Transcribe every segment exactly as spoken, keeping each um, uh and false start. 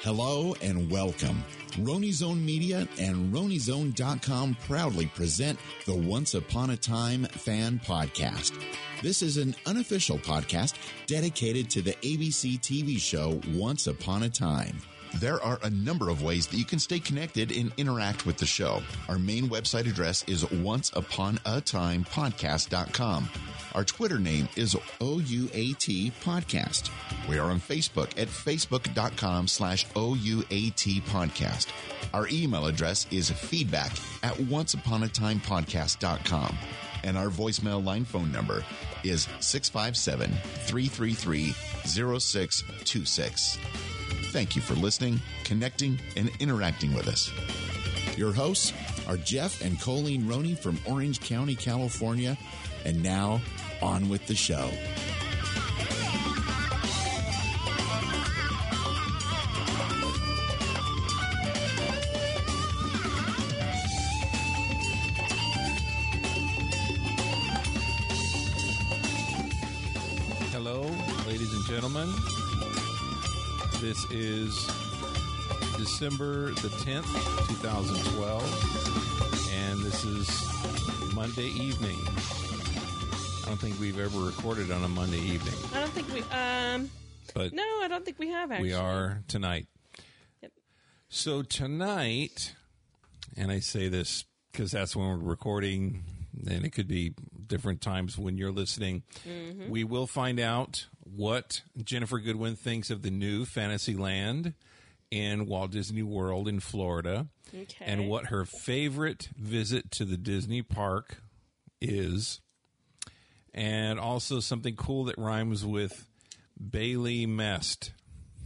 Hello and welcome. RoniZone Media and RoniZone dot com proudly present the Once Upon a Time Fan Podcast. This is an unofficial podcast dedicated to the A B C T V show Once Upon a Time. There are a number of ways that you can stay connected and interact with the show. Our main website address is once upon a time podcast dot com. Our Twitter name is O U A T Podcast. We are on Facebook at facebook.com slash OUAT Podcast. Our email address is feedback at onceuponatimepodcast dot com. And our voicemail line phone number is six five seven, three three three, zero six two six. Thank you for listening, connecting, and interacting with us. Your hosts are Jeff and Colleen Roney from Orange County, California. And now, on with the show. Hello, ladies and gentlemen. This is December the tenth, twenty twelve, and this is Monday evening. I don't think we've ever recorded on a Monday evening. I don't think we, um, but no, I don't think we have, actually. We are tonight. Yep. So tonight, and I say this because that's when we're recording, and it could be different times when you're listening, mm-hmm. we will find out what Jennifer Goodwin thinks of the new Fantasyland in Walt Disney World in Florida, okay. and what her favorite visit to the Disney park is. And also something cool that rhymes with Bailey Mest.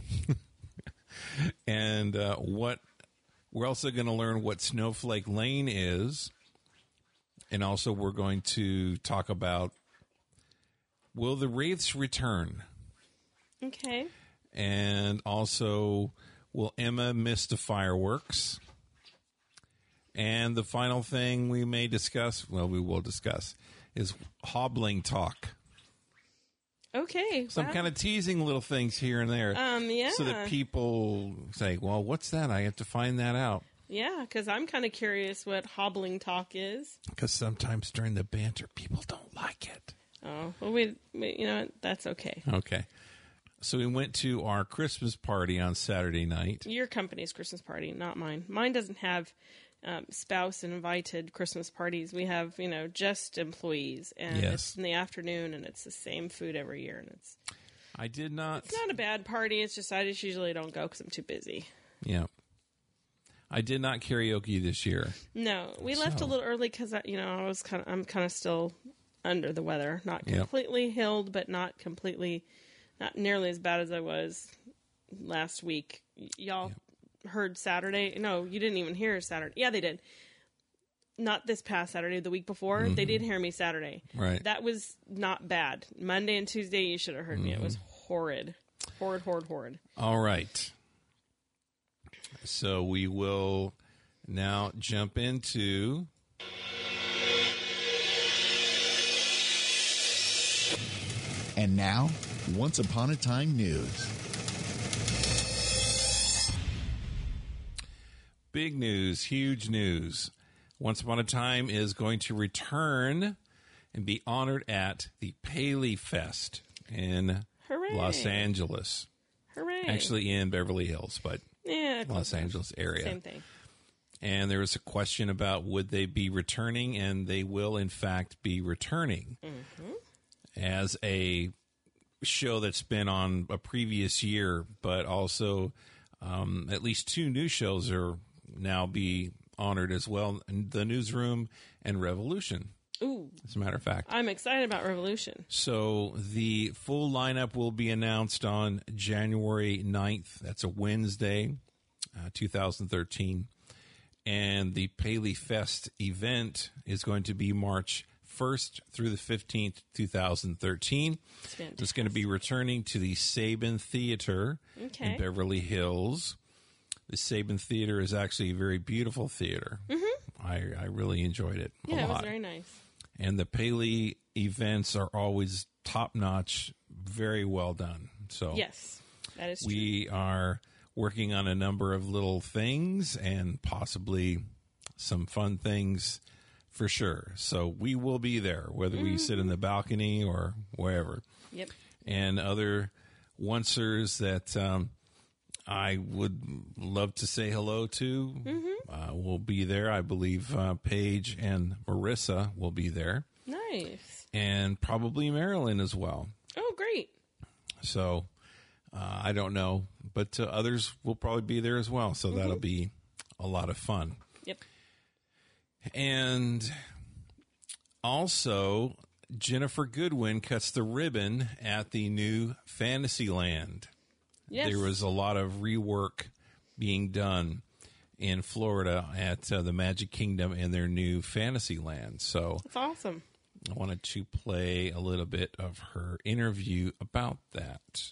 and uh, what we're also going to learn what Snowflake Lane is. And also we're going to talk about, will the Wraiths return? Okay. And also, will Emma miss the fireworks? And the final thing we may discuss, well, we will discuss, is hobbling talk. Okay. So wow. I'm kind of teasing little things here and there. Um, yeah. So that people say, well, what's that? I have to find that out. Yeah, because I'm kind of curious what hobbling talk is. Because sometimes during the banter, people don't like it. Oh, well, we, we, you know what? That's okay. Okay. So we went to our Christmas party on Saturday night. Your company's Christmas party, not mine. Mine doesn't have um, spouse invited Christmas parties. We have, you know, just employees, and yes. it's in the afternoon, and it's the same food every year, and it's. I did not. It's not a bad party. It's just I just usually don't go because I'm too busy. Yeah. I did not karaoke this year. No, we so. left a little early because you know I was kind of I'm kind of still under the weather, not completely yep. healed, but not completely, not nearly as bad as I was last week. Y- y'all yep. heard Saturday? No, you didn't even hear Saturday. Yeah, they did. Not this past Saturday, the week before. Mm-hmm. They did hear me Saturday. Right. That was not bad. Monday and Tuesday, you should have heard mm-hmm. me. It was horrid, horrid, horrid, horrid. All right. So we will now jump into And now, Once Upon a Time news. Big news, huge news. Once Upon a Time is going to return and be honored at the Paley Fest in Hooray. Los Angeles. Hooray. Actually in Beverly Hills, but yeah, Los Angeles area. Same thing. And there was a question about would they be returning, and they will, in fact, be returning mm-hmm. as a show that's been on a previous year, but also um, at least two new shows are now be honored as well, The Newsroom and Revolution. Ooh. As a matter of fact. I'm excited about Revolution. So the full lineup will be announced on January ninth. That's a Wednesday, uh, two thousand thirteen. And the Paley Fest event is going to be March first through the fifteenth, two thousand thirteen. It's, it's going to be returning to the Saban Theater okay. in Beverly Hills. The Saban Theater is actually a very beautiful theater. Mm-hmm. I, I really enjoyed it a yeah, lot. it was very nice. And the Paley events are always top-notch, very well done. So yes, that is true. We are working on a number of little things and possibly some fun things for sure. So we will be there, whether mm-hmm. we sit in the balcony or wherever. Yep. And other oncers that um, I would love to say hello to mm-hmm. uh, will be there. I believe uh, Paige and Marissa will be there. Nice. And probably Marilyn as well. Oh, great. So uh, I don't know, but uh, others will probably be there as well. So mm-hmm. that'll be a lot of fun. Yep. And also, Jennifer Goodwin cuts the ribbon at the new Fantasyland. Yes. There was a lot of rework being done in Florida at uh, the Magic Kingdom and their new Fantasyland. So that's awesome. I wanted to play a little bit of her interview about that.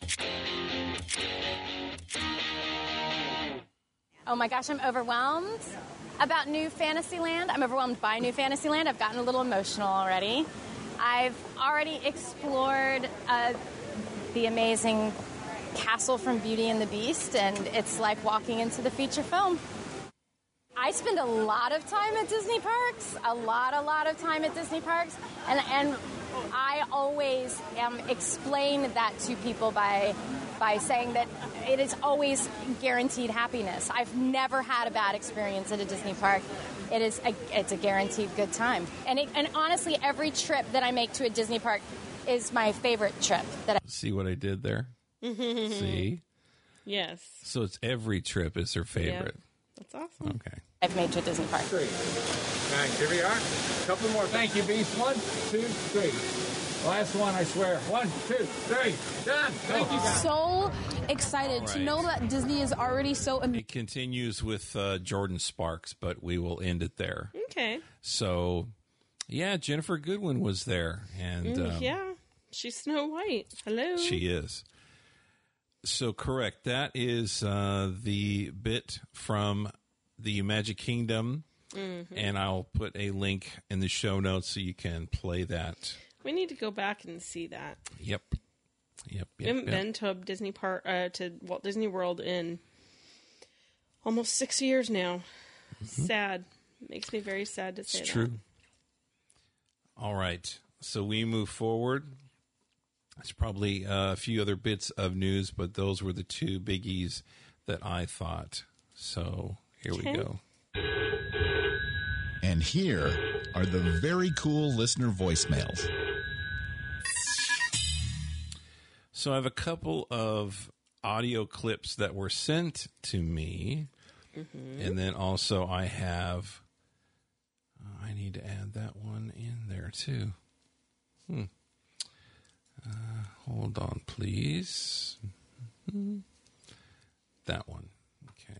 Oh my gosh, I'm overwhelmed about New Fantasyland. I'm overwhelmed by New Fantasyland. I've gotten a little emotional already. I've already explored uh, the amazing castle from Beauty and the Beast, and it's like walking into the feature film. I spend a lot of time at Disney parks, a lot, a lot of time at Disney parks, and and I always um, explain that to people by by saying that it is always guaranteed happiness. I've never had a bad experience at a Disney park. It is a, it's a guaranteed good time. And it, and honestly, every trip that I make to a Disney park is my favorite trip. That I- See what I did there? See? Yes. So it's every trip is her favorite. Yeah. That's awesome. Okay. I've made to a Disney park. Three. Nine. Here we are. A couple more. Thank you, Beast. One, two, three. Last one, I swear. One, two, three. Done. Thank you, guys. So excited right. to know that Disney is already so amazing. It continues with uh, Jordan Sparks, but we will end it there. Okay. So, yeah, Jennifer Goodwin was there. and Mm, um, yeah. She's Snow White. Hello. She is. So, correct. That is uh, the bit from the Magic Kingdom, mm-hmm. and I'll put a link in the show notes so you can play that. We need to go back and see that. Yep. Yep. yep we haven't yep. been to a Disney park, uh, to Walt Disney World in almost six years now. Mm-hmm. Sad. Makes me very sad to say it's that. True. All right. So we move forward. There's probably uh, a few other bits of news, but those were the two biggies that I thought. So here okay. we go. And here are the very cool listener voicemails. So I have a couple of audio clips that were sent to me. Mm-hmm. And then also I have, uh, I need to add that one in there too. Hmm. Uh, hold on, please. Mm-hmm. That one. Okay.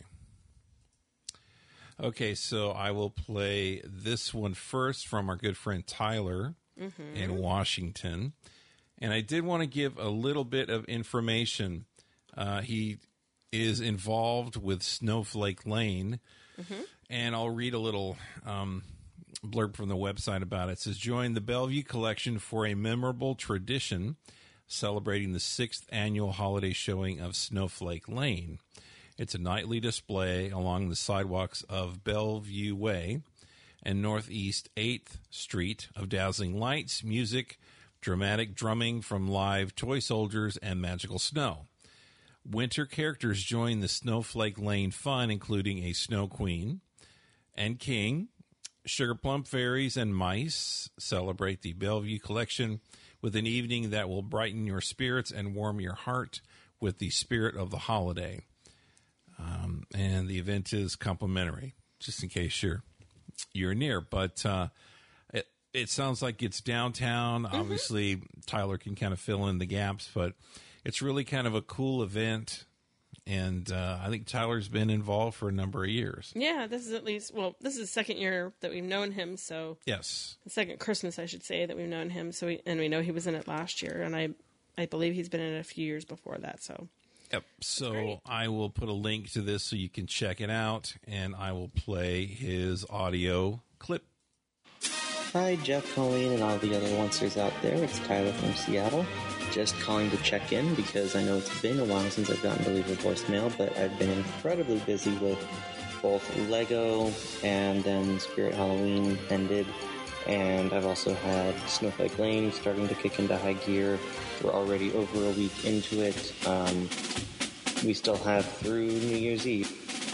Okay, so I will play this one first from our good friend Tyler mm-hmm. in Washington. And I did want to give a little bit of information. Uh, he is involved with Snowflake Lane. Mm-hmm. And I'll read a little um, blurb from the website about it. It says, join the Bellevue Collection for a memorable tradition celebrating the sixth annual holiday showing of Snowflake Lane. It's a nightly display along the sidewalks of Bellevue Way and Northeast eighth Street of dazzling lights, music, dramatic drumming from live toy soldiers, and magical snow. Winter characters join the Snowflake Lane fun, including a Snow Queen and King. Sugar Plum Fairies and Mice celebrate the Bellevue Collection with an evening that will brighten your spirits and warm your heart with the spirit of the holiday. Um, and the event is complimentary, just in case you're you're near. But uh, it it sounds like it's downtown. Mm-hmm. Obviously, Tyler can kind of fill in the gaps, but it's really kind of a cool event. And uh, I think Tyler's been involved for a number of years. Yeah, this is at least, well, this is the second year that we've known him, so. Yes. The second Christmas, I should say, that we've known him, so we, and we know he was in it last year, and I I believe he's been in it a few years before that, so. Yep, so I will put a link to this so you can check it out, and I will play his audio clip. Hi, Jeff, Colleen, and all the other oncers out there. It's Tyler from Seattle. just calling to check in because I know it's been a while since I've gotten to leave a voicemail, but I've been incredibly busy with both Lego and then Spirit Halloween ended, and I've also had Snowflake Lane starting to kick into high gear. We're already over a week into it. Um, we still have through New Year's Eve.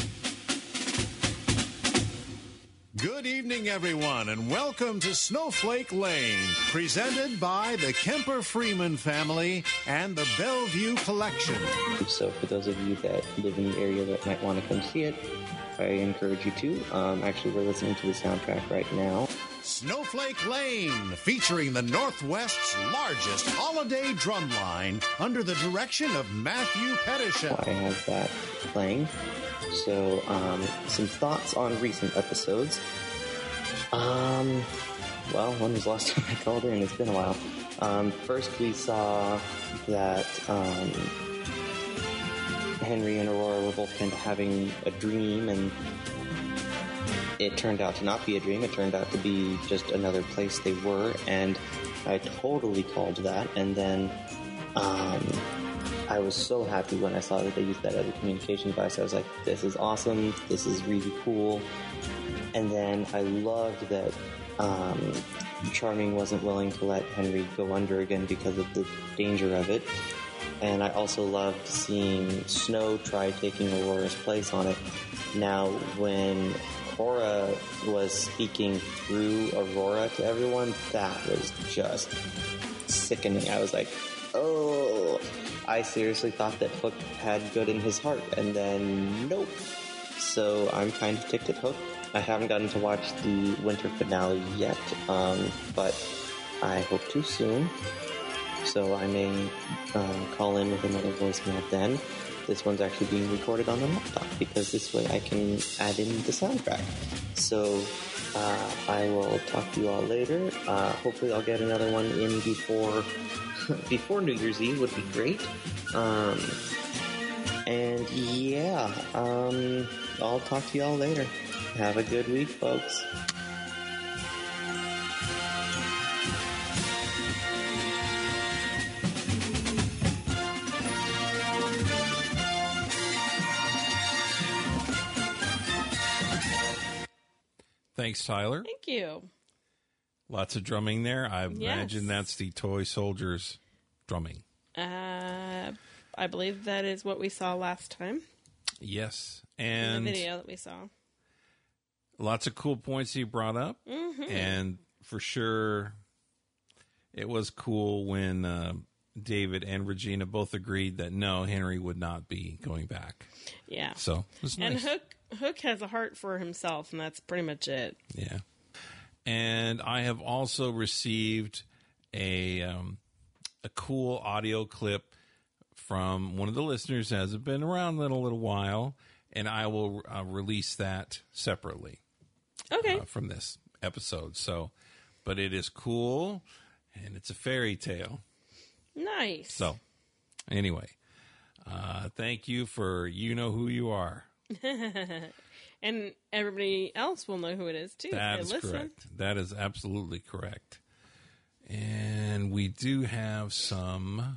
Good evening, everyone, and welcome to Snowflake Lane, presented by the Kemper Freeman family and the Bellevue Collection. So for those of you that live in the area that might want to come see it, I encourage you to. Um, actually, we're listening to the soundtrack right now. Snowflake Lane, featuring the Northwest's largest holiday drumline under the direction of Matthew Pettisher. I have that playing. So, um, some thoughts on recent episodes. Um, well, when was the last time I called in? It's been a while. Um, first we saw that, um, Henry and Aurora were both kind of having a dream, and it turned out to not be a dream. It turned out to be just another place they were, and I totally called that. And then, um, I was so happy when I saw that they used that other communication device. I was like, this is awesome. This is really cool. And then I loved that, um, Charming wasn't willing to let Henry go under again because of the danger of it. And I also loved seeing Snow try taking Aurora's place on it. Now, when Cora was speaking through Aurora to everyone, that was just sickening. I was like, oh, I seriously thought that Hook had good in his heart, and then nope. So I'm kind of ticked at Hook. I haven't gotten to watch the winter finale yet, um, but I hope to soon. So I may uh, call in with another voicemail then. This one's actually being recorded on the laptop because this way I can add in the soundtrack. So uh, I will talk to you all later. Uh, hopefully I'll get another one in before before New Year's Eve would be great. Um, and yeah, um, I'll talk to you all later. Have a good week, folks. Thanks, Tyler. Thank you. Lots of drumming there. I Yes. imagine that's the toy soldiers drumming. Uh, I believe that is what we saw last time Yes. in And the video that we saw. lots of cool points you brought up. Mm-hmm. And for sure, it was cool when uh, David and Regina both agreed that no, Henry would not be going back. Yeah. So it was And nice. Hook Hook has a heart for himself, and that's pretty much it. Yeah. And I have also received a um, a cool audio clip from one of the listeners that has been around in a little while, and I will uh, release that separately. Okay. Uh, from this episode. So, but it is cool, and it's a fairy tale. Nice. So, anyway, uh, thank you for you know who you are. And everybody else will know who it is, too. That if is they listen. correct. That is absolutely correct. And we do have some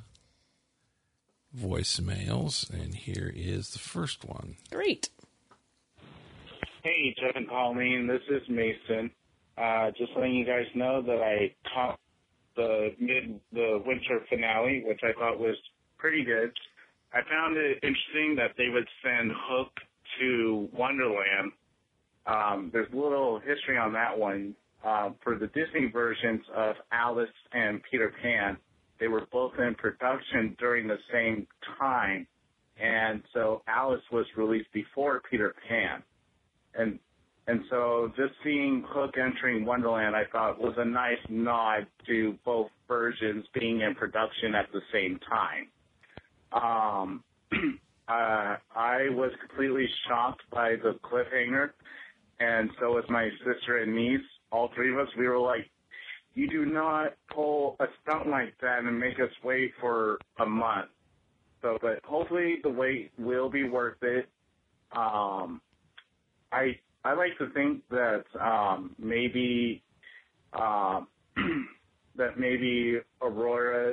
voicemails, and here is the first one. Great. Hey, Jeff and Colleen, this is Mason. Uh, just letting you guys know that I caught the mid the winter finale, which I thought was pretty good. I found it interesting that they would send Hook to Wonderland. Um, there's a little history on that one. Uh, for the Disney versions of Alice and Peter Pan, they were both in production during the same time, and so Alice was released before Peter Pan. And and so just seeing Hook entering Wonderland, I thought was a nice nod to both versions being in production at the same time. Um, uh, I was completely shocked by the cliffhanger, and so was my sister and niece. All three of us, we were like, you do not pull a stunt like that and make us wait for a month. So, but hopefully the wait will be worth it. Um, I I like to think that um, maybe um, that maybe Aurora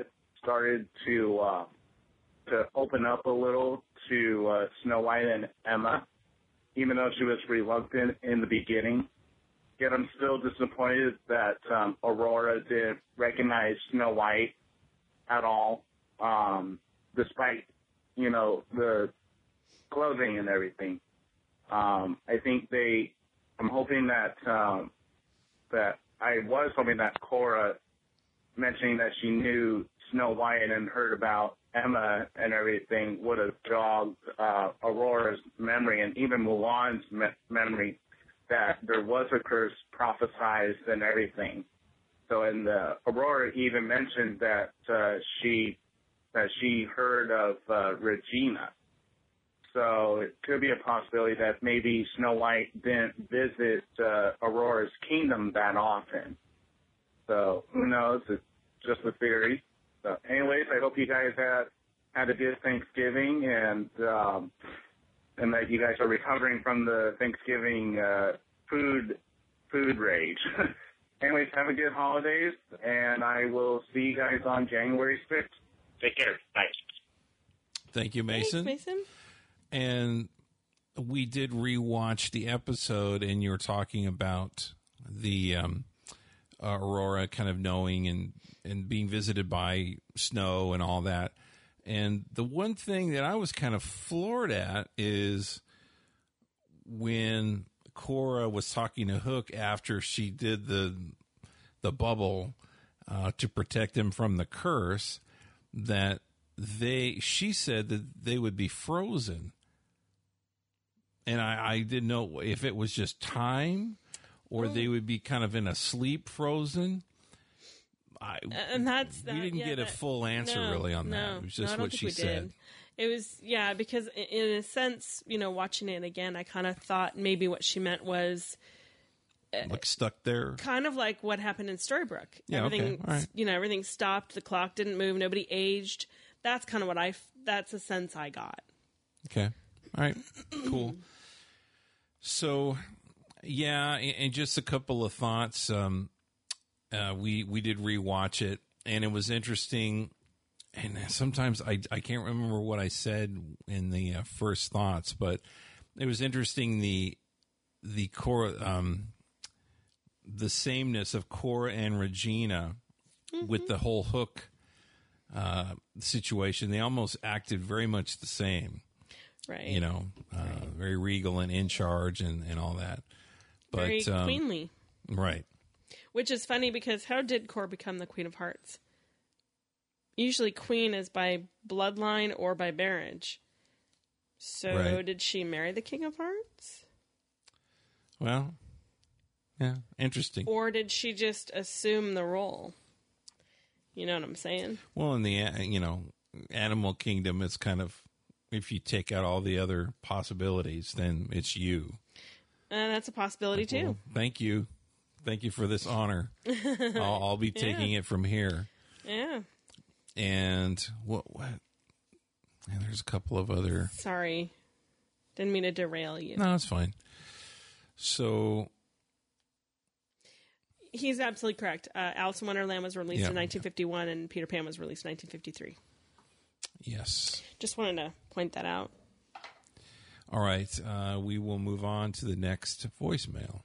started to uh, to open up a little to uh, Snow White and Emma, even though she was reluctant in the beginning. Yet I'm still disappointed that um, Aurora didn't recognize Snow White at all, um, despite, you know, the clothing and everything. Um, I think they, I'm hoping that, um, that I was hoping that Korra mentioning that she knew Snow White and heard about Emma and everything would have jogged uh, Aurora's memory and even Mulan's me- memory that there was a curse prophesized and everything. So, and uh, Aurora even mentioned that uh, she that she heard of uh, Regina. So it could be a possibility that maybe Snow White didn't visit uh, Aurora's kingdom that often. So who knows? It's just a theory. So anyways, I hope you guys had had a good Thanksgiving and um, and that you guys are recovering from the Thanksgiving uh, food food rage. Anyways, have a good holidays, and I will see you guys on January sixth. Take care. Bye. Thank you, Mason. Thanks, Mason. And we did rewatch the episode, and you were talking about the um, uh, Aurora kind of knowing and, and being visited by Snow and all that. And the one thing that I was kind of floored at is when Korra was talking to Hook after she did the the bubble uh, to protect him from the curse, that they she said that they would be frozen. And I, I didn't know if it was just time or they would be kind of in a sleep frozen. I, and that's that, we didn't yeah, get that, a full answer no, really on no, that. It was just no, what she said. Did. It was, yeah, because in a sense, you know, watching it again, I kind of thought maybe what she meant was like stuck there, kind of like what happened in Storybrooke. Yeah, everything, okay. All right. You know, everything stopped. The clock didn't move. Nobody aged. That's kind of what I. That's a sense I got. Okay. All right. Cool. So, yeah, and just a couple of thoughts. Um, uh, we we did rewatch it, and it was interesting. And sometimes I I can't remember what I said in the uh, first thoughts, but it was interesting the the core um the sameness of Korra and Regina mm-hmm. with the whole Hook uh, situation. They almost acted very much the same. Right. You know, uh, right. very regal and in charge and, and all that. But, very um, queenly. Right. Which is funny because how did Korra become the Queen of Hearts? Usually queen is by bloodline or by marriage. So right. did she marry the King of Hearts? Well, yeah, interesting. Or did she just assume the role? You know what I'm saying? Well, in the, you know, animal kingdom, it's kind of, if you take out all the other possibilities, then it's you. And uh, that's a possibility, too. Well, thank you. Thank you for this honor. I'll, I'll be taking yeah. it from here. Yeah. And what, what? And there's a couple of other. Sorry. Didn't mean to derail you. No, it's fine. So. He's absolutely correct. Uh, Alice in Wonderland was released yeah. in nineteen fifty-one, and Peter Pan was released in nineteen fifty-three. Yes. Just wanted to point that out. All right. Uh, we will move on to the next voicemail.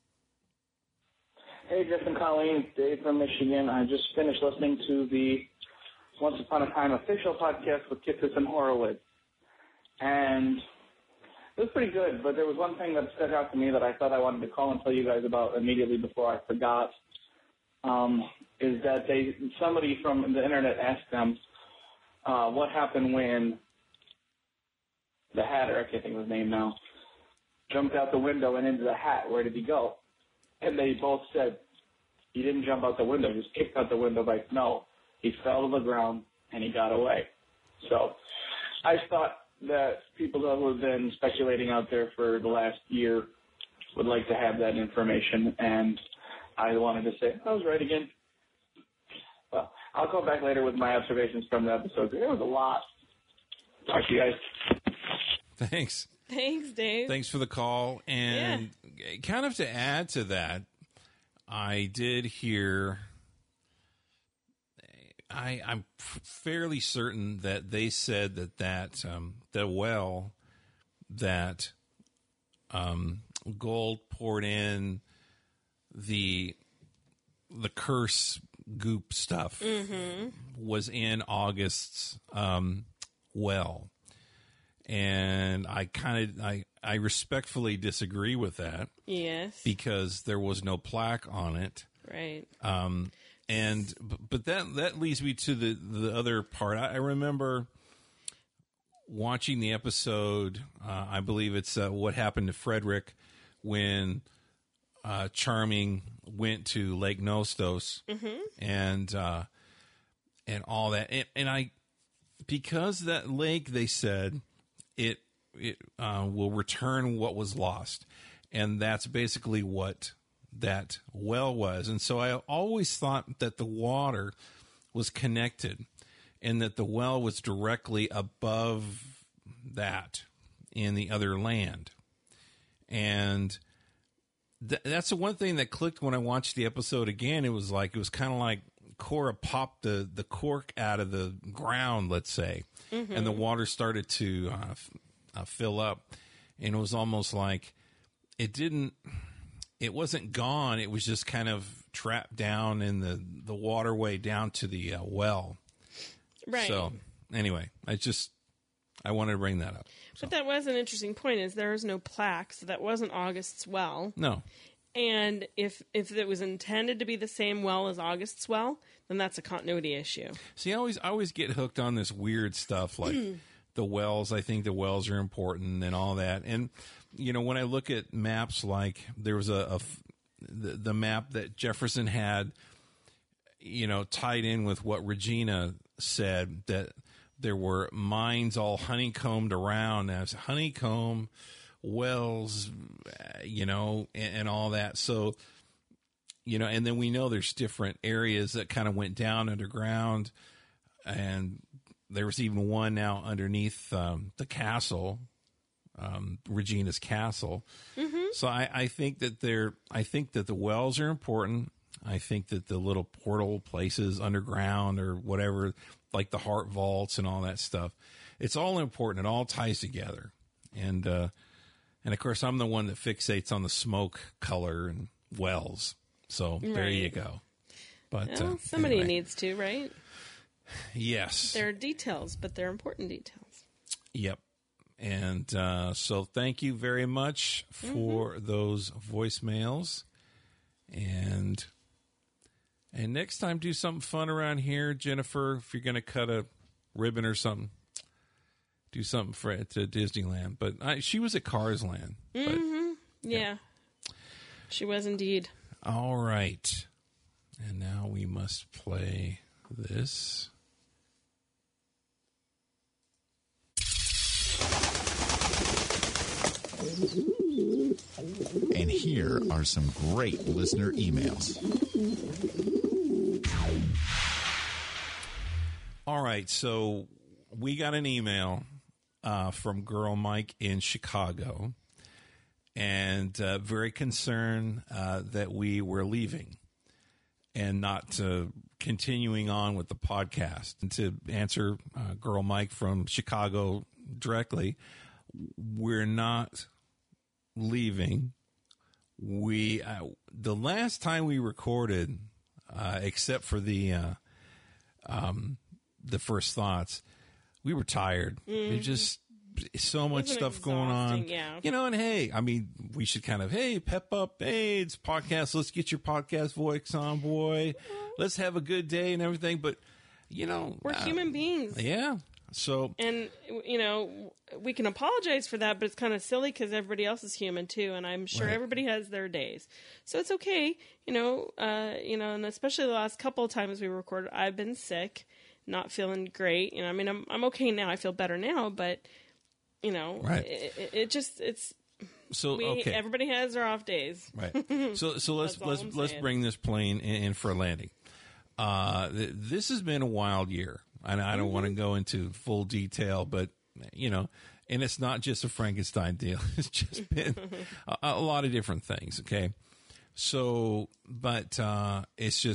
Hey, Jeff and Colleen. Dave from Michigan. I just finished listening to the Once Upon a Time official podcast with Kitsis and Horowitz. And it was pretty good, but there was one thing that stuck out to me that I thought I wanted to call and tell you guys about immediately before I forgot, um, is that they somebody from the internet asked them uh, what happened when the Hatter, I can't think of his name now, jumped out the window and into the hat. Where did he go? And they both said, he didn't jump out the window. He was kicked out the window by snow. He fell to the ground, and he got away. So I thought that people who have been speculating out there for the last year would like to have that information, and I wanted to say, I was right again. Well, I'll call back later with my observations from the episode. There was a lot. Talk to you guys. Thanks. Thanks, Dave. Thanks for the call. And yeah. kind of to add to that, I did hear, I, I'm f- fairly certain that they said that that um, the well that um, Gold poured in the the curse goop stuff mm-hmm. was in August's um, well, and I kind of I I respectfully disagree with that. Yes, because there was no plaque on it. Right. Um, and but that that leads me to the the other part. I, I remember watching the episode. Uh, I believe it's uh, What Happened to Frederick when uh, Charming went to Lake Nostos mm-hmm. and uh, and all that. And, and I because that lake, they said it it uh, will return what was lost, and that's basically what that well was. And so I always thought that the water was connected and that the well was directly above that in the other land. And th- that's the one thing that clicked when I watched the episode again. It was like, it was kind of like Cora popped the, the cork out of the ground, let's say, mm-hmm. and the water started to uh, f- uh, fill up. And it was almost like it didn't, it wasn't gone. It was just kind of trapped down in the, the waterway down to the uh, well. Right. So anyway, I just, I wanted to bring that up. So. But that was an interesting point, is there is no plaque, so that wasn't August's well. No. And if if it was intended to be the same well as August's well, then that's a continuity issue. See, I always, I always get hooked on this weird stuff like the wells. I think the wells are important and all that. And, you know, when I look at maps, like there was a, a the, the map that Jefferson had, you know, tied in with what Regina said, that there were mines all honeycombed around as honeycomb wells, you know, and, and all that. So, you know, and then we know there's different areas that kind of went down underground, and there was even one now underneath um, the castle. Um, Regina's castle. Mm-hmm. So I, I think that they're, I think that the wells are important. I think that the little portal places underground or whatever, like the heart vaults and all that stuff, it's all important. It all ties together. And, uh, and of course I'm the one that fixates on the smoke color and wells. So right. There you go. But well, uh, somebody anyway. needs to, right? Yes. They're details, but they're important details. Yep. And uh, so thank you very much for mm-hmm. those voicemails. And and next time, do something fun around here, Jennifer. If you're going to cut a ribbon or something, do something for to Disneyland. But I, she was at Cars Land. Mm-hmm. But, yeah. yeah, she was indeed. All right. And now we must play this. And here are some great listener emails. All right, so we got an email uh, from Girl Mike in Chicago, and uh, very concerned uh, that we were leaving and not uh, continuing on with the podcast. And to answer uh, Girl Mike from Chicago directly, we're not leaving. We uh, the last time we recorded, uh, except for the uh, um, the first thoughts, we were tired. Mm-hmm. It just so much stuff going on, yeah. You know. And hey, I mean, we should kind of hey pep up. Hey, it's podcast. Let's get your podcast voice on, boy. Let's have a good day and everything. But you know, we're uh, human beings. Yeah. So, and you know, we can apologize for that, but it's kind of silly because everybody else is human too, and I'm sure right. everybody has their days, so it's okay, you know, uh, you know, and especially the last couple of times we recorded, I've been sick, not feeling great, you know. I mean, I'm I'm okay now, I feel better now, but you know, right. it, it, it just it's so we, okay. Everybody has their off days, right? So so let's let's let's saying. bring this plane in, in for a landing. Uh, th- this has been a wild year. And I don't mm-hmm. want to go into full detail, but, you know, and it's not just a Frankenstein deal. It's just been a, a lot of different things, okay? So, but uh, it's just,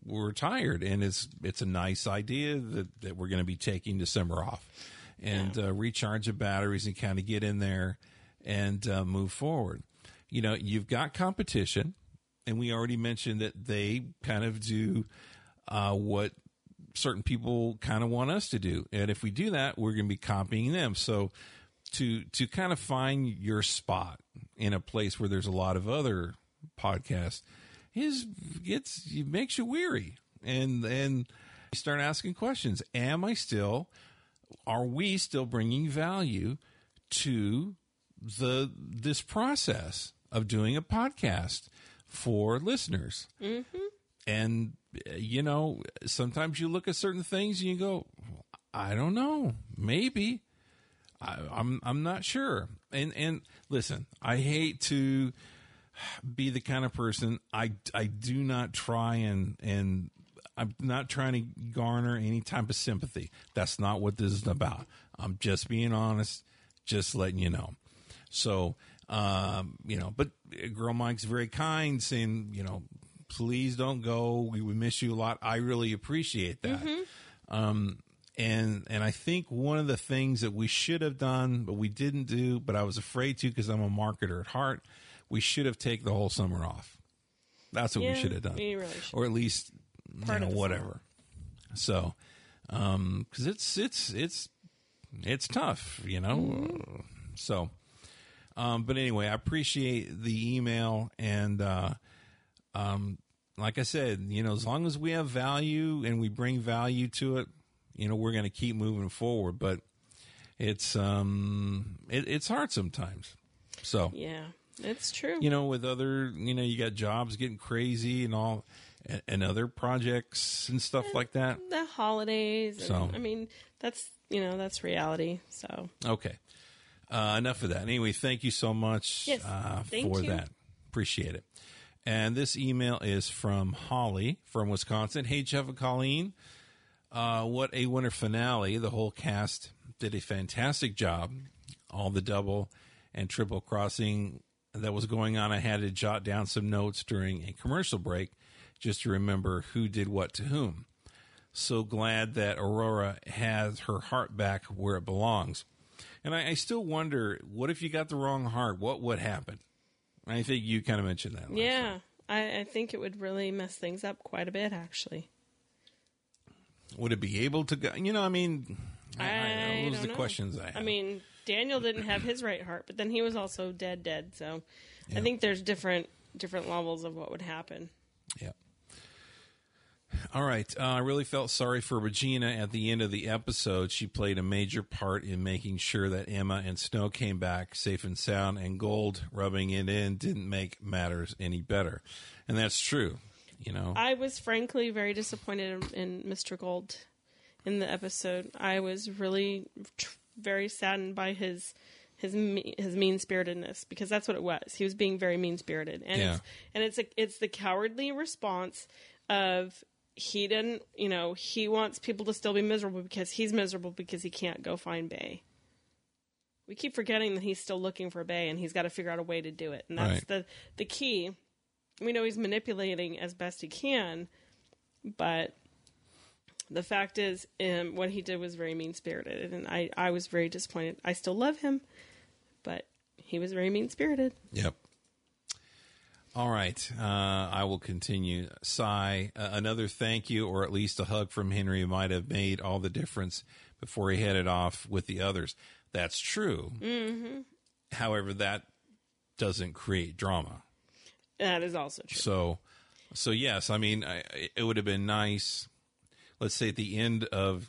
we're tired, and it's it's a nice idea that, that we're going to be taking December off and yeah. uh, recharge the batteries and kind of get in there and uh, move forward. You know, you've got competition, and we already mentioned that they kind of do uh, what certain people kind of want us to do, and if we do that, we're going to be copying them. So to to kind of find your spot in a place where there's a lot of other podcasts is gets it makes you weary, and and you start asking questions. Am I still? Are we still bringing value to the this process of doing a podcast for listeners? Mm-hmm. And you know, sometimes you look at certain things and you go, I don't know, maybe. I, I'm I'm not sure. And and listen, I hate to be the kind of person, I, I do not try and and I'm not trying to garner any type of sympathy. That's not what this is about. I'm just being honest, just letting you know. So, um, you know, but Girl Mike's very kind, saying, you know, please don't go. We would miss you a lot. I really appreciate that. Mm-hmm. Um, and and I think one of the things that we should have done, but we didn't do, but I was afraid to because I'm a marketer at heart, we should have taken the whole summer off. That's what yeah, we should have done. We really should. Or at least, Part you know, of whatever. Summer. So, um, cause it's, it's, it's, it's tough, you know? Mm-hmm. So, um, but anyway, I appreciate the email, and, uh, um, like I said, you know, as long as we have value and we bring value to it, you know, we're going to keep moving forward, but it's, um, it, it's hard sometimes. So, yeah. It's true. You know, with other, you know, you got jobs getting crazy and all, and, and other projects and stuff and like that. The holidays. And, so, I mean, that's, you know, that's reality. So, okay. Uh, enough of that. Anyway, thank you so much yes, uh, thank for you. that. Appreciate it. And this email is from Holly from Wisconsin. Hey, Jeff and Colleen. Uh, what a winter finale. The whole cast did a fantastic job. All the double and triple crossing that was going on, I had to jot down some notes during a commercial break just to remember who did what to whom. So glad that Aurora has her heart back where it belongs. And I, I still wonder, what if you got the wrong heart? What would happen? I think you kind of mentioned that last yeah, I, I think it would really mess things up quite a bit, actually. Would it be able to go? You know, I mean, I, I, those are the know. questions I have. I mean, Daniel didn't have his right heart, but then he was also dead, dead. So yeah. I think there's different different levels of what would happen. Yeah. All right. Uh, I really felt sorry for Regina at the end of the episode. She played a major part in making sure that Emma and Snow came back safe and sound, and Gold rubbing it in didn't make matters any better. And that's true. You know, I was frankly very disappointed in, in Mister Gold in the episode. I was really tr- very saddened by his his his mean spiritedness, because that's what it was. He was being very mean spirited, and yeah. it's, and it's a, it's the cowardly response of he didn't, you know, he wants people to still be miserable because he's miserable because he can't go find Bay. We keep forgetting that he's still looking for Bay, and he's got to figure out a way to do it, and that's right. the the key. We know he's manipulating as best he can, but the fact is, um, what he did was very mean-spirited, and I, I was very disappointed. I still love him, but he was very mean-spirited. Yep. All right. Uh, I will continue. Sigh. Uh, another thank you, or at least a hug from Henry, might have made all the difference before he headed off with the others. That's true. Mm-hmm. However, that doesn't create drama. That is also true. So, so yes, I mean, I, it would have been nice, let's say at the end of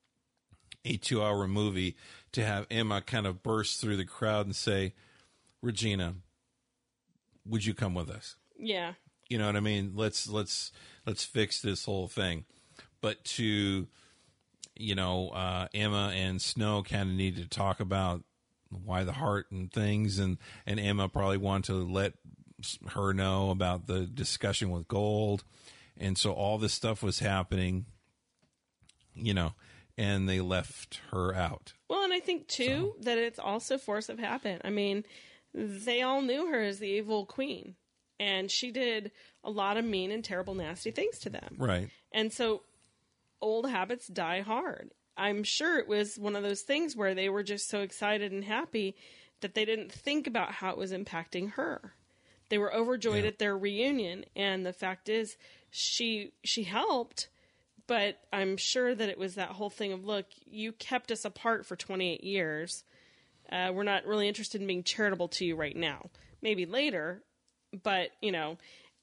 a two-hour movie, to have Emma kind of burst through the crowd and say, Regina, would you come with us? Yeah. You know what I mean? Let's, let's, let's fix this whole thing. But to, you know, uh, Emma and Snow kind of need to talk about why the heart and things, and, and Emma probably wanted to let her know about the discussion with Gold, and so all this stuff was happening, you know, and they left her out. Well, and I think too so. that it's also force of habit. I mean, they all knew her as the evil queen, and she did a lot of mean and terrible, nasty things to them. Right. And so old habits die hard. I'm sure it was one of those things where they were just so excited and happy that they didn't think about how it was impacting her. They were overjoyed Yeah. at their reunion, and the fact is she she helped, but I'm sure that it was that whole thing of, look, you kept us apart for twenty-eight years. Uh, we're not really interested in being charitable to you right now. Maybe later, but, you know,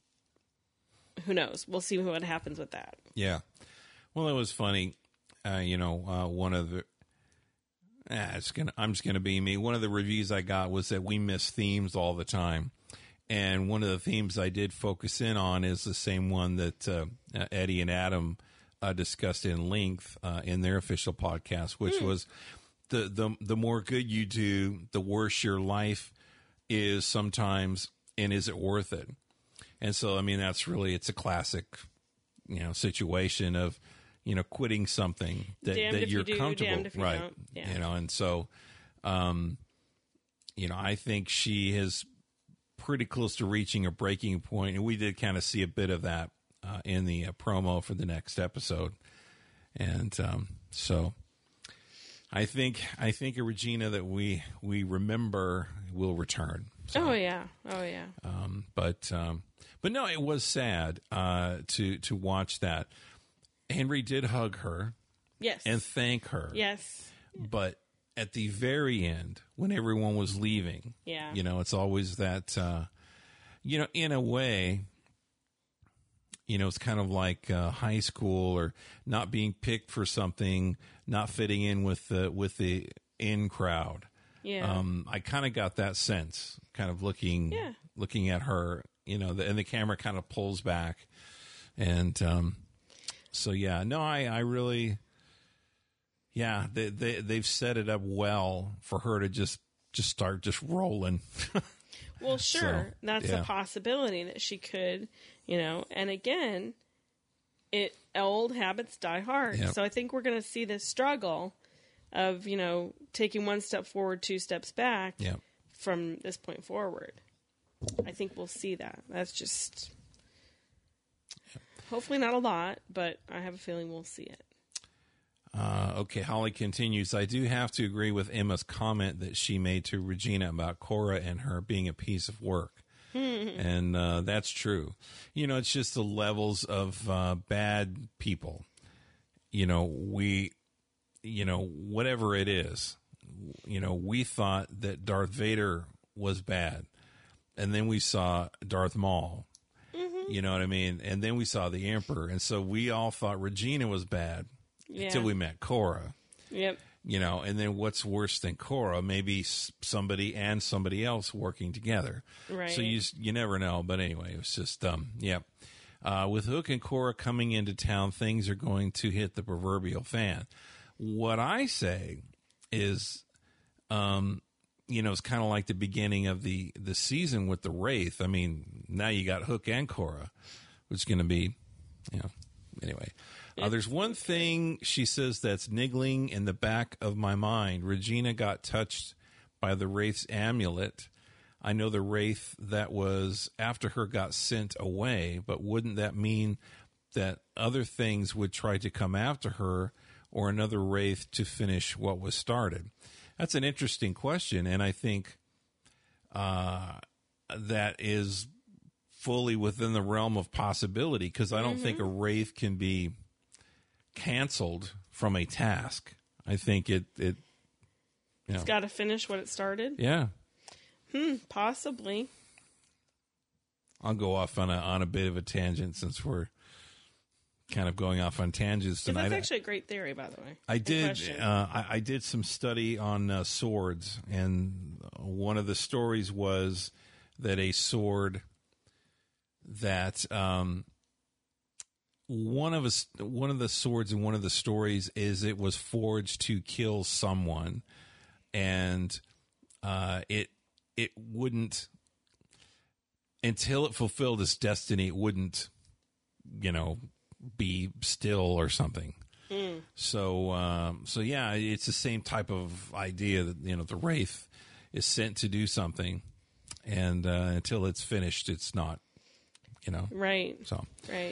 who knows? We'll see what happens with that. Yeah. Well, it was funny. Uh, you know, uh, one of the, ah, it's gonna, I'm just going to be me. One of the reviews I got was that we miss themes all the time. And one of the themes I did focus in on is the same one that uh, Eddie and Adam uh, discussed in length uh, in their official podcast, which mm. was the, the the more good you do, the worse your life is sometimes, and is it worth it? And so, I mean, that's really, it's a classic, you know, situation of, you know, quitting something that, that you're you do, comfortable, you right? Yeah. You know, and so, um, you know, I think she has pretty close to reaching a breaking point, and we did kind of see a bit of that uh, in the uh, promo for the next episode, and um, so I think I think a Regina that we we remember will return. So, oh yeah, oh yeah. Um, but um, but no, it was sad uh, to to watch that. Henry did hug her, yes, and thank her, yes, but at the very end, when everyone was leaving, yeah, you know, it's always that, uh, you know, in a way, you know, it's kind of like uh, high school or not being picked for something, not fitting in with the with the in crowd. Yeah, um, I kind of got that sense, kind of looking, yeah. looking at her, you know, the, and the camera kind of pulls back, and um, so yeah, no, I, I really. Yeah, they, they, they've set it up well for her to just, just start just rolling. Well, sure. So, That's yeah. a possibility that she could, you know, and again, it old habits die hard. Yep. So I think we're going to see this struggle of, you know, taking one step forward, two steps back yep. from this point forward. I think we'll see that. That's just yep. hopefully not a lot, but I have a feeling we'll see it. Uh, okay, Holly continues. I do have to agree with Emma's comment that she made to Regina about Cora and her being a piece of work. And uh, that's true. You know, it's just the levels of uh, bad people. You know, we, you know, whatever it is, you know, we thought that Darth Vader was bad. And then we saw Darth Maul. Mm-hmm. You know what I mean? And then we saw the Emperor. And so we all thought Regina was bad. Yeah. Until we met Cora. Yep. You know, and then what's worse than Cora? Maybe somebody and somebody else working together. Right. So you you never know. But anyway, it was just, um, yeah. Uh, with Hook and Cora coming into town, things are going to hit the proverbial fan. What I say is, um, you know, it's kind of like the beginning of the, the season with the Wraith. I mean, now you got Hook and Cora, which is going to be, you know, anyway. Uh, there's one thing she says that's niggling in the back of my mind. Regina got touched by the Wraith's amulet. I know the Wraith that was after her got sent away, but wouldn't that mean that other things would try to come after her or another Wraith to finish what was started? That's an interesting question, and I think uh, that is fully within the realm of possibility because I don't mm-hmm. think a Wraith can be canceled from a task. I think it it you know, it's got to finish what it started. Yeah. Hmm. Possibly. I'll go off on a on a bit of a tangent since we're kind of going off on tangents tonight. That's actually a great theory, by the way. I did. Uh, I, I did some study on uh, swords, and one of the stories was that a sword that. Um, One of us, one of the swords in one of the stories is it was forged to kill someone, and uh, it it wouldn't until it fulfilled its destiny. It wouldn't, you know, be still or something. Mm. So, um, so yeah, it's the same type of idea that you know the Wraith is sent to do something, and uh, until it's finished, it's not you know. Right. So, right.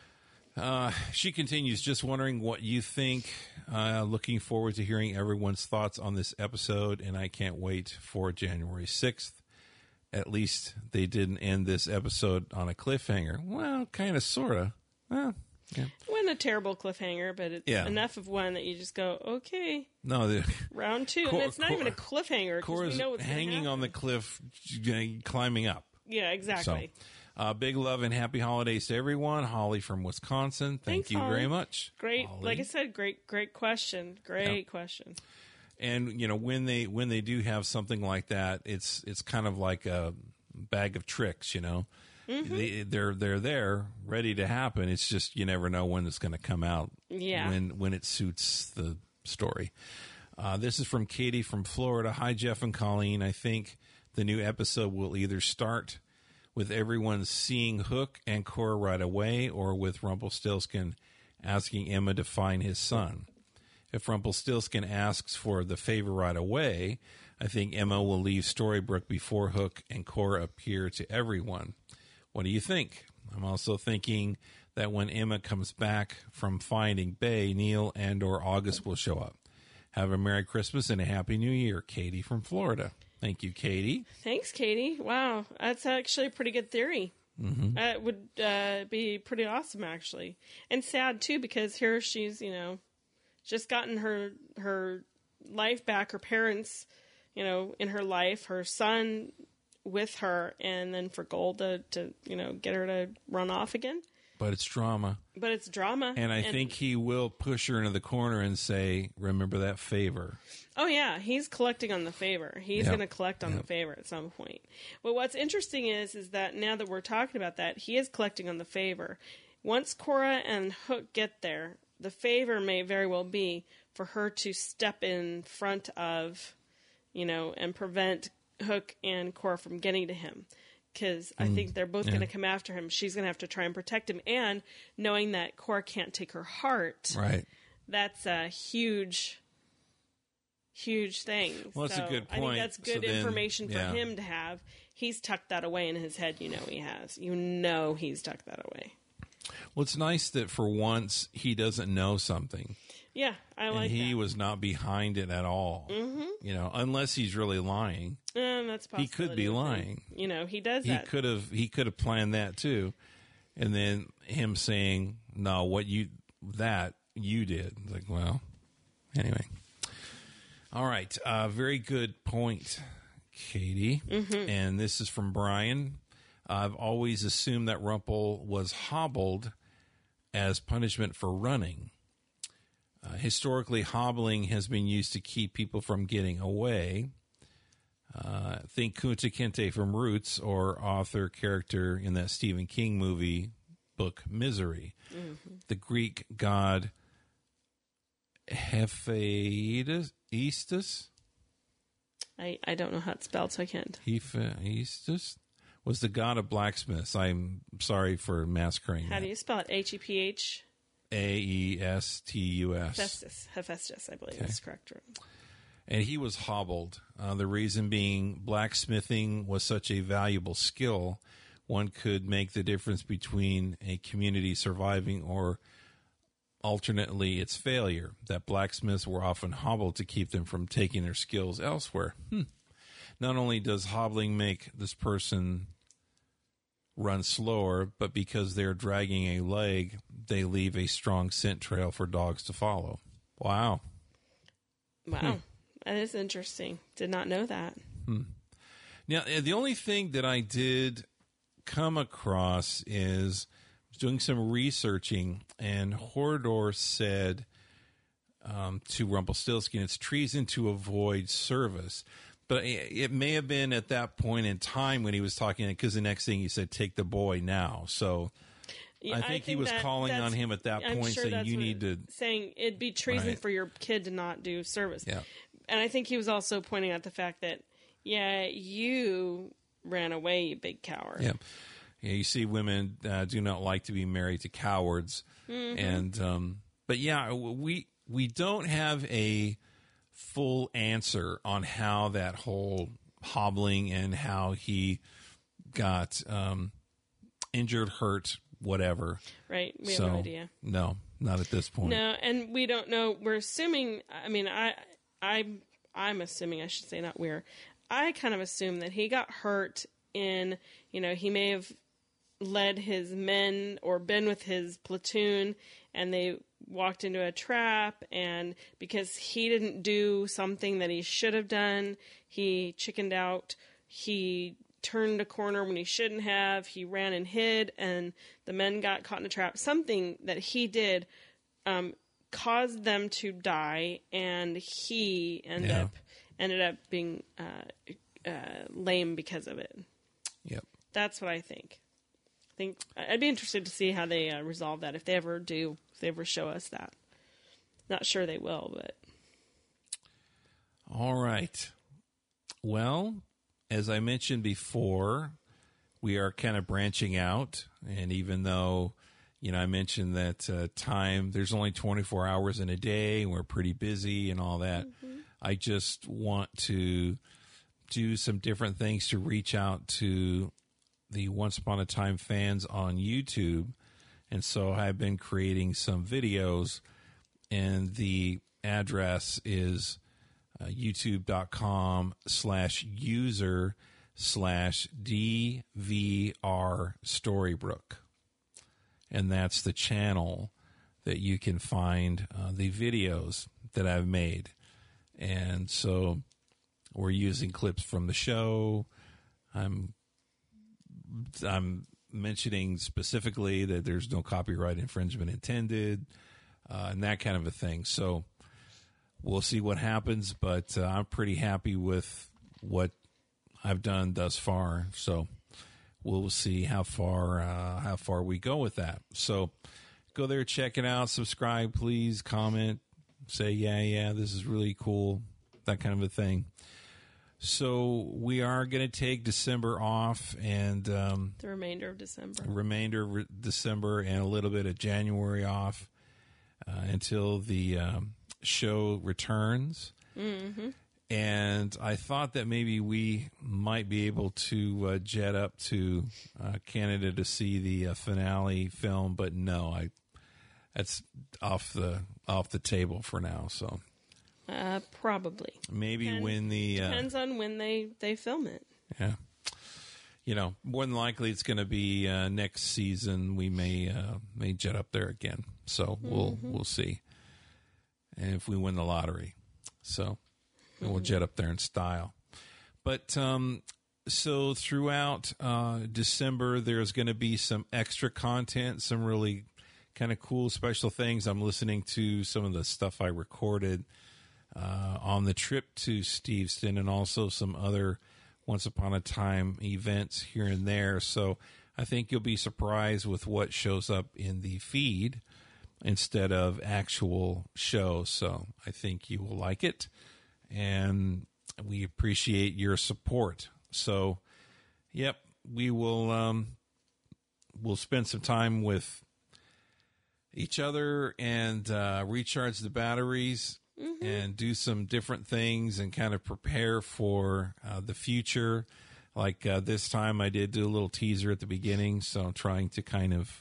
Uh, she continues, just wondering what you think. Uh, looking forward to hearing everyone's thoughts on this episode, and I can't wait for January sixth. At least they didn't end this episode on a cliffhanger. Well, kind of, sort of. Well, yeah. It wasn't a terrible cliffhanger, but it's yeah. enough of one that you just go, okay. No, the, round two. Cor- and it's not Cor- even a cliffhanger. Cora's we know what's hanging on the cliff, climbing up. Yeah, exactly. So, uh, big love and happy holidays to everyone. Holly from Wisconsin. Thank Thanks, you Holly. very much. Great. Holly. Like I said, great, great question. Great Yep. question. And, you know, when they when they do have something like that, it's it's kind of like a bag of tricks, you know. Mm-hmm. They, they're they're there, ready to happen. It's just you never know when it's going to come out. Yeah. When when it suits the story. Uh, this is from Katie from Florida. Hi, Jeff and Colleen. I think the new episode will either start with everyone seeing Hook and Cora right away, or with Rumpelstiltskin asking Emma to find his son. If Rumpelstiltskin asks for the favor right away, I think Emma will leave Storybrooke before Hook and Cora appear to everyone. What do you think? I'm also thinking that when Emma comes back from finding Bay, Neil and or August will show up. Have a Merry Christmas and a Happy New Year. Katie from Florida. Thank you, Katie. Thanks, Katie. Wow, that's actually a pretty good theory. Mm-hmm. That would uh, be pretty awesome, actually. And sad, too, because here she's, you know, just gotten her her life back, her parents, you know, in her life, her son with her, and then for Golda to, you know, get her to run off again. But it's drama. But it's drama. And I and, think he will push her into the corner and say, remember that favor. Oh, yeah. He's collecting on the favor. He's yep. going to collect on yep. the favor at some point. But what's interesting is, is that now that we're talking about that, he is collecting on the favor. Once Cora and Hook get there, the favor may very well be for her to step in front of, you know, and prevent Hook and Cora from getting to him. Because I mm, think they're both yeah. going to come after him. She's going to have to try and protect him. And knowing that Cora can't take her heart, right? That's a huge, huge thing. Well, that's so a good point. I think that's good so information then, yeah. for him to have. He's tucked that away in his head. You know he has. You know he's tucked that away. Well, it's nice that for once he doesn't know something. Yeah, I like and he that. was not behind it at all. Mm-hmm. You know, unless he's really lying. Um, that's he could be lying. Him. You know, he does he that. He could have. He could have planned that too, and then him saying, "No, what you that you did." Like, well, anyway. All right, uh, very good point, Katie. Mm-hmm. And this is from Brian. I've always assumed that Rumple was hobbled as punishment for running. Uh, historically, hobbling has been used to keep people from getting away. Uh, think Kunta Kinte from Roots, or author character in that Stephen King movie book Misery. Mm-hmm. The Greek god Hephaestus. I, I don't know how it's spelled, so I can't. Hephaestus was the god of blacksmiths. I'm sorry for massacring. How that. do you spell it? H E P H? A E S T U S. Hephaestus. Hephaestus, I believe okay. is correct. And he was hobbled. Uh, the reason being blacksmithing was such a valuable skill. One could make the difference between a community surviving or alternately its failure. That blacksmiths were often hobbled to keep them from taking their skills elsewhere. Hmm. Not only does hobbling make this person run slower, but because they're dragging a leg, they leave a strong scent trail for dogs to follow. Wow. Wow. Hmm. That is interesting. Did not know that. Hmm. Now, the only thing that I did come across is doing some researching, and Hodor said um, to Rumpelstiltskin, it's treason to avoid service. But it may have been at that point in time when he was talking, because the next thing he said, take the boy now. So yeah, I, think I think he was that, calling on him at that I'm point, sure saying you need to. Saying it'd be treason right. for your kid to not do service. Yeah. And I think he was also pointing out the fact that, yeah, you ran away, you big coward. Yeah. Yeah, you see women uh, do not like to be married to cowards. Mm-hmm. And, um, but yeah, we, we don't have a full answer on how that whole hobbling and how he got um, injured, hurt, whatever. Right. We so, have no idea. No, not at this point. No, and we don't know. We're assuming. I mean, I, I, I'm assuming. I should say, not we're. I kind of assume that he got hurt in. You know, he may have led his men or been with his platoon, and they walked into a trap, and because he didn't do something that he should have done, he chickened out. He turned a corner when he shouldn't have. He ran and hid, and the men got caught in a trap. Something that he did um, caused them to die, and he ended Yeah. up ended up being uh, uh, lame because of it. Yep. That's what I think. I think I'd be interested to see how they uh, resolve that, if they ever do, if they ever show us that. Not sure they will, but All right. Well, as I mentioned before, we are kind of branching out. And even though, you know, I mentioned that uh, time, there's only twenty-four hours in a day, and we're pretty busy and all that. Mm-hmm. I just want to do some different things to reach out to the Once Upon a Time fans on YouTube. And so I've been creating some videos, and the address is uh, youtube.com slash user slash DVR Storybrooke. And that's the channel that you can find uh, the videos that I've made. And so we're using clips from the show. I'm I'm mentioning specifically that there's no copyright infringement intended, uh, and that kind of a thing. So we'll see what happens, but uh, I'm pretty happy with what I've done thus far. So we'll see how far uh, how far we go with that. So go there, check it out, subscribe, please, comment, say, yeah, yeah, this is really cool, that kind of a thing. So we are going to take December off, and um, the remainder of December, remainder of re- December, and a little bit of January off uh, until the um, show returns. Mm-hmm. And I thought that maybe we might be able to uh, jet up to uh, Canada to see the uh, finale film, but no, I that's off the off the table for now. So. Uh, probably. Maybe Depends, when the... Uh, depends on when they, they film it. Yeah. You know, more than likely it's going to be uh, next season. We may uh, may jet up there again. So we'll mm-hmm. we'll see. And if we win the lottery. So mm-hmm. we'll jet up there in style. But um, so throughout uh, December, there's going to be some extra content, some really kind of cool special things. I'm listening to some of the stuff I recorded Uh, on the trip to Steveston, and also some other Once Upon a Time events here and there. So I think you'll be surprised with what shows up in the feed instead of actual shows. So I think you will like it, and we appreciate your support. So, yep, we will um, we'll spend some time with each other and uh, recharge the batteries. Mm-hmm. And do some different things and kind of prepare for uh, the future. Like uh, this time I did do a little teaser at the beginning, so I'm trying to kind of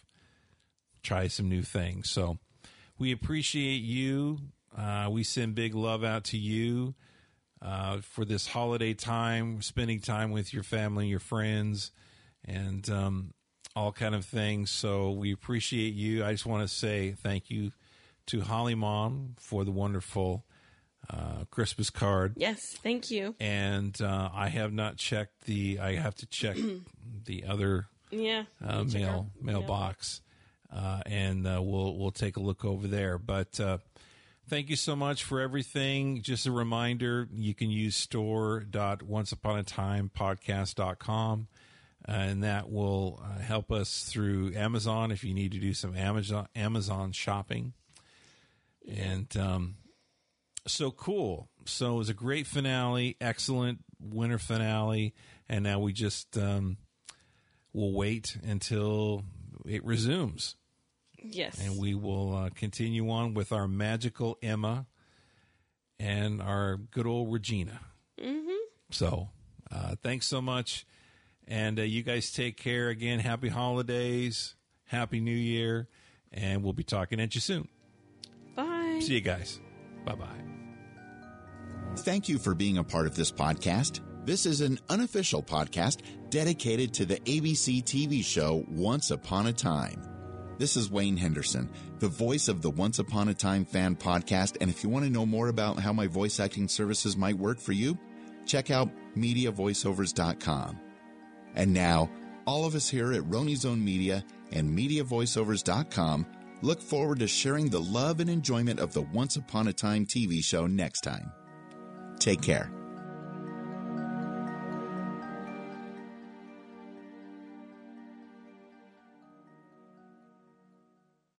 try some new things. So we appreciate you. Uh, we send big love out to you uh, for this holiday time, spending time with your family, your friends, and um, all kind of things. So we appreciate you. I just want to say thank you to Holly Mom for the wonderful uh, Christmas card. Yes, thank you. And uh, I have not checked the. I have to check the other yeah uh, mail mailbox, uh, and uh, we'll we'll take a look over there. But uh, thank you so much for everything. Just a reminder, you can use store dot once upon a time podcast dot com. Uh, and that will uh, help us through Amazon if you need to do some Amazon Amazon shopping. And um, so cool. So it was a great finale, excellent winter finale, and now we just um, will wait until it resumes. Yes. And we will uh, continue on with our magical Emma and our good old Regina. Mm-hmm. So uh, thanks so much. And uh, you guys take care again. Happy holidays. Happy New Year. And we'll be talking at you soon. Bye. See you guys. Bye-bye. Thank you for being a part of this podcast. This is an unofficial podcast dedicated to the A B C T V show Once Upon a Time. This is Wayne Henderson, the voice of the Once Upon a Time fan podcast. And if you want to know more about how my voice acting services might work for you, check out media voiceovers dot com. And now, all of us here at Roni Zone Media and media voiceovers dot com look forward to sharing the love and enjoyment of the Once Upon a Time T V show next time. Take care.